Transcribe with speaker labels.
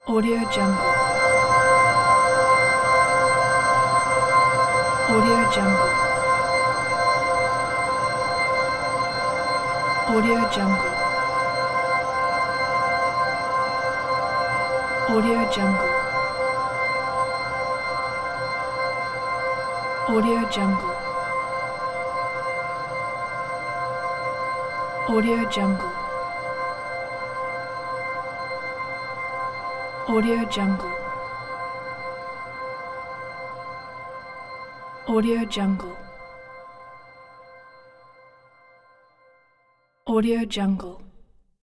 Speaker 1: Audio Jungle. Audio Jungle. Audio Jungle. Audio Jungle. Audio Jungle. Audio Jungle. Audio Jungle. Audio Jungle. Audio Jungle.